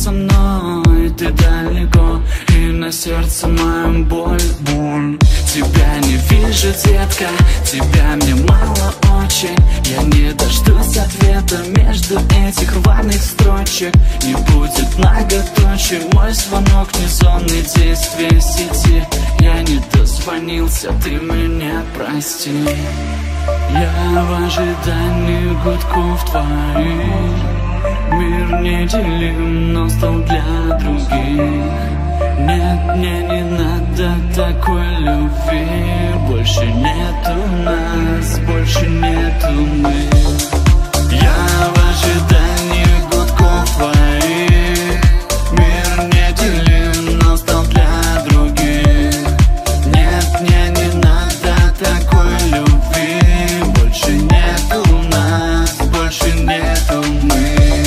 со мной, ты далеко, и на сердце моем боль. Тебя не вижу, детка, тебя мне мало очень. Я не дождусь ответа между этих рваных строчек. Не будет многоточий мой звонок, незонные действия сети. Я не дозвонился, ты меня прости. Я в ожидании гудков твоих. Мир неделим, но стал для других. Нет, мне не надо такой любви. Больше нету нас, больше нету мы. Я в ожидании гудков твоих. Мир неделим, но стал для других. Нет, мне не надо такой любви. Больше нету нас, больше нету мы.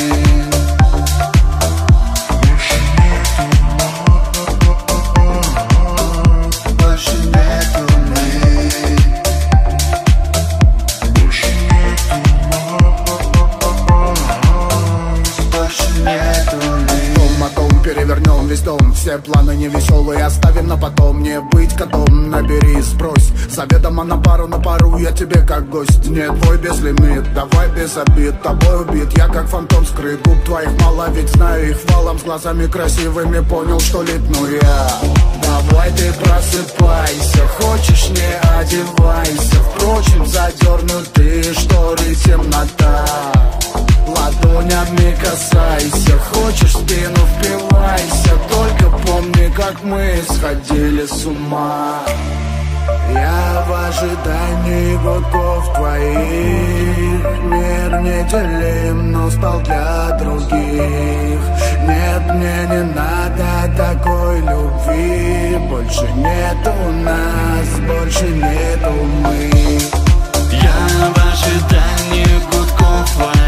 Перевернем весь дом, все планы невеселые оставим на потом. Не быть котом, набери, сбрось. Заведомо на пару, я тебе как гость. Не твой безлимит, давай без обид. Тобой убит, я как фантом скрыт. Губ твоих мало, ведь знаю их валом. С глазами красивыми понял, что липну я. Давай ты просыпайся, хочешь не одевайся. Впрочем, задернутые шторы, темнота. Ладонями касайся, хочешь спину впивайся. Только помни, как мы сходили с ума. Я в ожидании гудков твоих. Мир неделим, но стал для других. Нет, мне не надо такой любви. Больше нету нас, больше нету мы. Я в ожидании гудков твоих.